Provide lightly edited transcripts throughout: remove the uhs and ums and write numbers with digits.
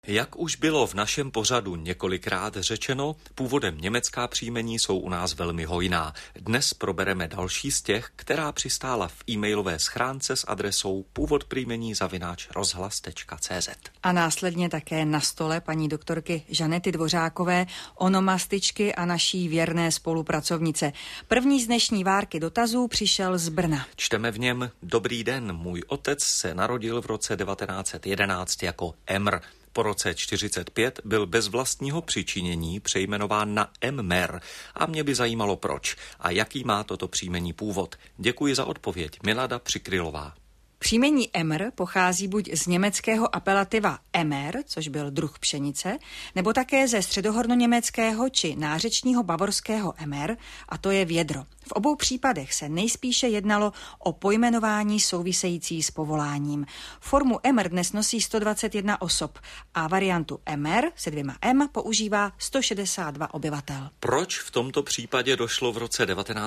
Jak už bylo v našem pořadu několikrát řečeno, původem německá příjmení jsou u nás velmi hojná. Dnes probereme další z těch, která přistála v e-mailové schránce s adresou původpříjmení@rozhlas.cz. A následně také na stole paní doktorky Žanety Dvořákové, onomastičky a naší věrné spolupracovnice. První z dnešní várky dotazů přišel z Brna. Čteme v něm: Dobrý den, můj otec se narodil v roce 1911 jako Emr. Po roce 45 byl bez vlastního přičinění přejmenován na Emmer a mě by zajímalo proč a jaký má toto příjmení původ. Děkuji za odpověď. Milada Přikrylová. Příjmení Emmer pochází buď z německého apelativa Emmer, což byl druh pšenice, nebo také ze středohornoněmeckého či nářečního bavorského Emmer, a to je vědro. V obou případech se nejspíše jednalo o pojmenování související s povoláním. Formu Emmer dnes nosí 121 osob a variantu Emmer se 2 M používá 162 obyvatel. Proč v tomto případě došlo v roce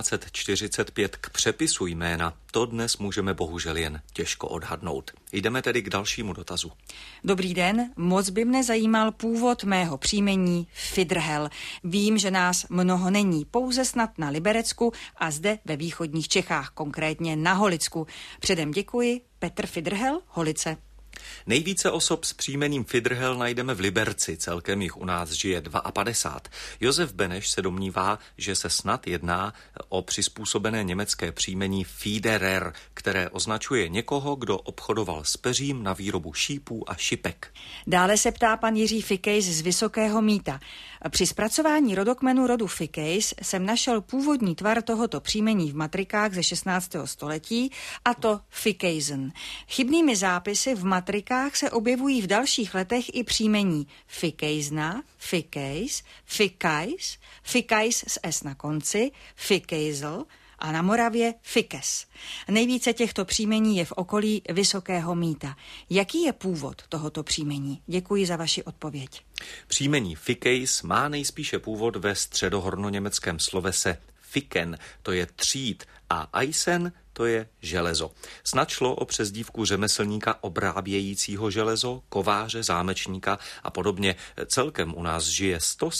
1945 k přepisu jména? To dnes můžeme bohužel jen těžko odhadnout. Jdeme tedy k dalšímu dotazu. Dobrý den, moc by mne zajímal původ mého příjmení Fidrhel. Vím, že nás mnoho není, pouze snad na Liberecku a zde ve východních Čechách, konkrétně na Holicku. Předem děkuji, Petr Fidrhel, Holice. Nejvíce osob s příjmením Fidrhel najdeme v Liberci, celkem jich u nás žije 52. Josef Beneš se domnívá, že se snad jedná o přizpůsobené německé příjmení Fiederer, které označuje někoho, kdo obchodoval s peřím na výrobu šípů a šipek. Dále se ptá pan Jiří Fikejs z Vysokého Mýta. Při zpracování rodokmenu rodu Fikejs jsem našel původní tvar tohoto příjmení v matrikách ze 16. století, a to Fikejsen. Chybnými zápisy v matrikách se objevují v dalších letech i příjmení Fikejsna, Fikejs, Fikajs, Fikajs s S na konci, Fikejsl a na Moravě Fikes. Nejvíce těchto příjmení je v okolí Vysokého Mýta. Jaký je původ tohoto příjmení? Děkuji za vaši odpověď. Příjmení Fikejs má nejspíše původ ve středohornoněmeckém slovese Fiken, to je třít, a Eisen, to je železo. Snad šlo o přezdívku řemeslníka obrábějícího železo, kováře, zámečníka a podobně. Celkem u nás žije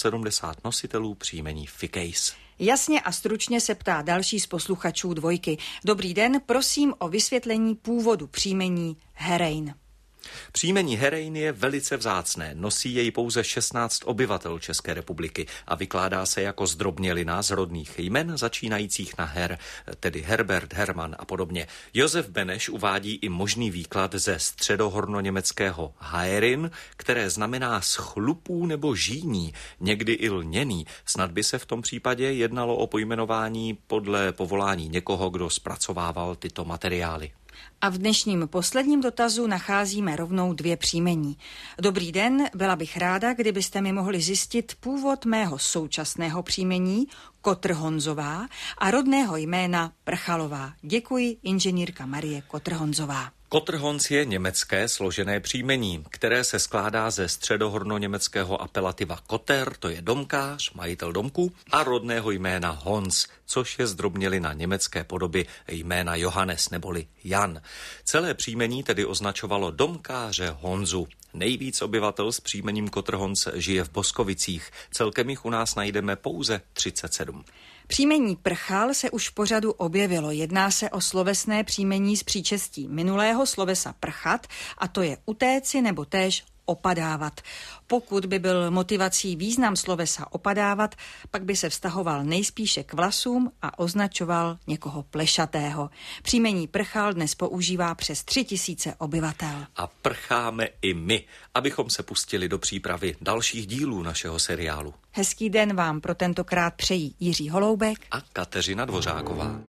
170 nositelů příjmení Fikejs. Jasně a stručně se ptá další z posluchačů Dvojky. Dobrý den, prosím o vysvětlení původu příjmení Herein. Příjmení Herein je velice vzácné, nosí jej pouze 16 obyvatel České republiky a vykládá se jako zdrobnělina z rodných jmen začínajících na Her, tedy Herbert, Hermann a podobně. Josef Beneš uvádí i možný výklad ze středohornoněmeckého Haerin, které znamená z chlupů nebo žíní, někdy i lněný. Snad by se v tom případě jednalo o pojmenování podle povolání někoho, kdo zpracovával tyto materiály. A v dnešním posledním dotazu nacházíme rovnou 2 příjmení. Dobrý den, byla bych ráda, kdybyste mi mohli zjistit původ mého současného příjmení Kotrhonzová a rodného jména Prchalová. Děkuji, inženýrka Marie Kotrhonzová. Kotrhons je německé složené příjmení, které se skládá ze středohornoněmeckého apelativa Kotter, to je domkář, majitel domku, a rodného jména Hons, což je zdrobnělina německé podoby jména Johannes neboli Jan. Celé příjmení tedy označovalo domkáře Honzu. Nejvíc obyvatel s příjmením Kotrhons žije v Boskovicích. Celkem jich u nás najdeme pouze 37. Příjmení Prchal se už v pořadu objevilo. Jedná se o slovesné příjmení z příčestí minulého slovesa prchat, a to je utéci nebo též opadávat. Pokud by byl motivací význam slovesa opadávat, pak by se vztahoval nejspíše k vlasům a označoval někoho plešatého. Příjmení Prchal dnes používá přes 3000 obyvatel. A prcháme i my, abychom se pustili do přípravy dalších dílů našeho seriálu. Hezký den vám pro tentokrát přejí Jiří Holoubek a Kateřina Dvořáková.